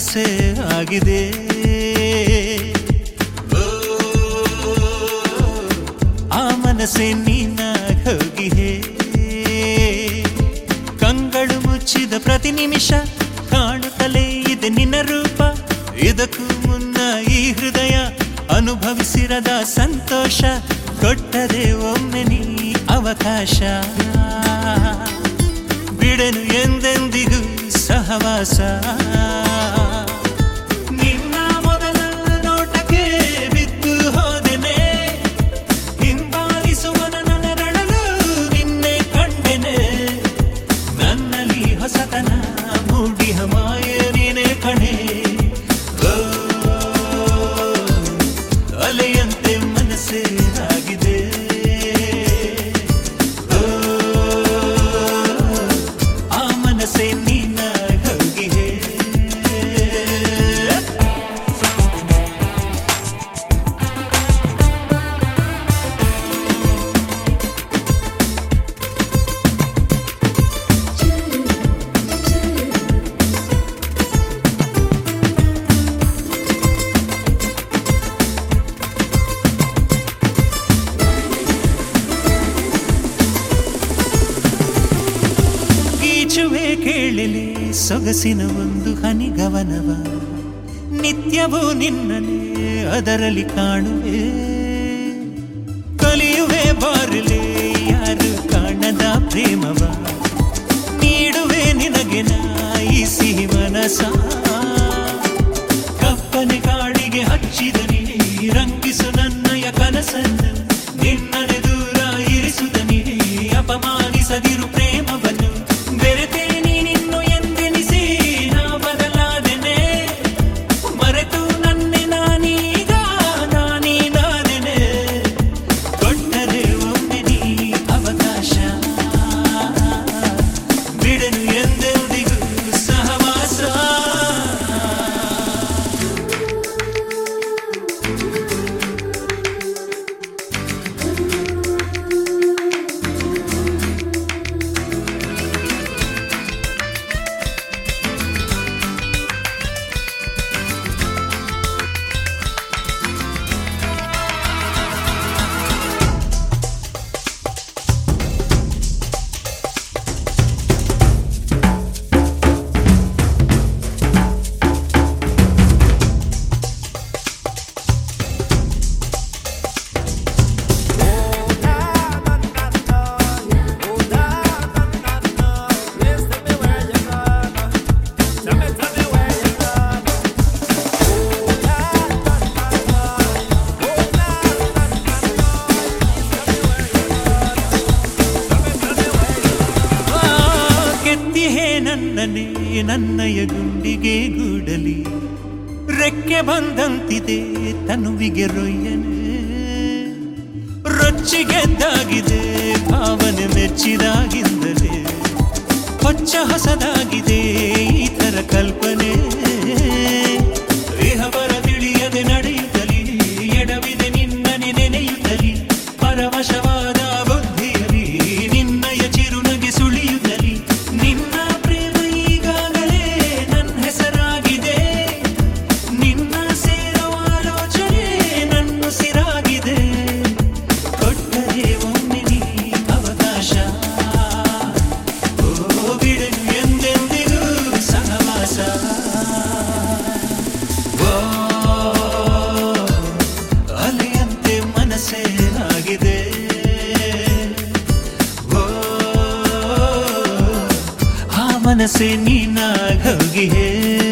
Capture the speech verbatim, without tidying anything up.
ಮನಸ್ಸೇ ಆಗಿದೆ. ಆ ಮನಸ್ಸೇ ನೀನಾಗ ಹೋಗಿಹೆ. ಕಂಗಳು ಮುಚ್ಚಿದ ಪ್ರತಿ ನಿಮಿಷ ಕಾಣುತ್ತಲೇ ಇದೆ ನಿನ್ನ ರೂಪ. ಇದಕ್ಕೂ ಮುನ್ನ ಈ ಹೃದಯ ಅನುಭವಿಸಿರದ ಸಂತೋಷ. ಕೊಟ್ಟರೆ ಒಮ್ಮೆ ನೀ ಅವಕಾಶ, ಬಿಡೆನು ಎಂದೆಂದಿಗೂ ಸಹವಾಸ. ನಿನ್ನ ಮೊದಲ ನೋಟಕ್ಕೆ ಬಿದ್ದು ಹೋದೆನೆ, ಹಿಂಬಾಲಿಸುವ ನನ್ನ ನರಳಲು ನಿನ್ನೆ ಕಂಡೆನೆ. ನನ್ನಲ್ಲಿ ಹೊಸತನ ಮೂಡಿಹ ಮಾಯೆ ನೀನೆ ಕಣೆ. ಅಲೆಯಂತೆ ಮನಸ್ಸೇ ಆಗಿದೆ. ಆ ಮನಸ್ಸೇ ನೀನಾಗ ಹೋಗಿಹೆ. ಗೀಚುವೆ ಕೇಳಲಿ ಸೊಗಸಿನ ಒಂದು ಹನಿಗವನವ. ನಿತ್ಯವೂ ನಿನ್ನನೇ ಅದರಲ್ಲಿ ಕಾಣುವೆ. ಕಲಿಯುವೆ ಬಾರಲೆ ಯಾರು ಕಾಣದ ಪ್ರೇಮವ. ನೀಡುವೆ ನಿನಗೆ ನಾ ಈ ಸಿಹಿ ಮನಸ. ಕಪ್ಪನೆ ಕಾಡಿಗೆ ಹಚ್ಚಿದ ನೀ ರಂಗಿಸು ನನ್ನಯ ಕನಸನ್ನು. ನಿನ್ನನೆ ದೂರ ಇರಿಸುದ ನೀ ಅಪಮಾನಿಸದಿರು ಪ್ರೇಮವನ್ನು. ಬೆರೆತೆ ನೀನಿನ್ನು ಎಂದೆನಿಸಿ ನಾ ಬದಲಾದೆನೆ. ಮರೆತು ನನ್ನೆ ನಾನೀಗ ನಾನೀನಾದೆನೆ. ಕೊಟ್ಟರೆ ಒಮ್ಮೆ ನೀ ಅವಕಾಶ, ಬಿಡನು ಎಂದೆಂದಿಗೂ ಸಹವಾಸ. ನನ್ನನೇ ನನ್ನಯ ಗುಂಡಿಗೆ ಗೂಡಲಿ. ರೆಕ್ಕೆ ಬಂದಂತಿದೆ ತನುವಿಗೆ ರೊಯ್ಯನೆ. ರೊಚ್ಚಿಗೆದ್ದಾಗಿದೆ ಭಾವನೆ ಮೆಚ್ಚಿದಾಗಿಂದಲೇ. ಹೊಚ್ಚ ಹೊಸದಾಗಿದೆ ಈ ತರ ಕಲ್ಪನೆ. ಇಹಬರ ತಿಳಿಯದೆ ನಡೆಯುತ್ತಲಿ, ಎಡವಿದೆ ನಿನ್ನನೆ ನೆನೆಯುತ್ತಲಿ. ಪರವಶವಾದ ಬುದ್ಧಿಯಲಿ ನಿನ್ನಯ ಚಿರುನಗೆ ಸುಳಿಯುತ್ತಲಿ. ನಿನ್ನ ಪ್ರೇಮ ಈಗಾಗಲೇ ನನ್ನ ಹೆಸರಾಗಿದೆ. ನಿನ್ನ ಸೇರುವ ಆಲೋಚನೆ ನನ್ನ ಸಿರಾಗಿದೆ. ಕೊಟ್ಟರೆ ಒಮ್ಮೆ ನೀ ಅವಕಾಶ, ಓ ಬಿಡನು ಎಂದೆಂದಿಗೂ ಸಹವಾಸ. ಓ ಅಲೆಯಂತೆ ಮನಸ್ಸೇ ಆಗಿದೆ. ಓ ಆ ಮನಸ್ಸೇ ನೀನಾಗ ಹೋಗಿಹೆ.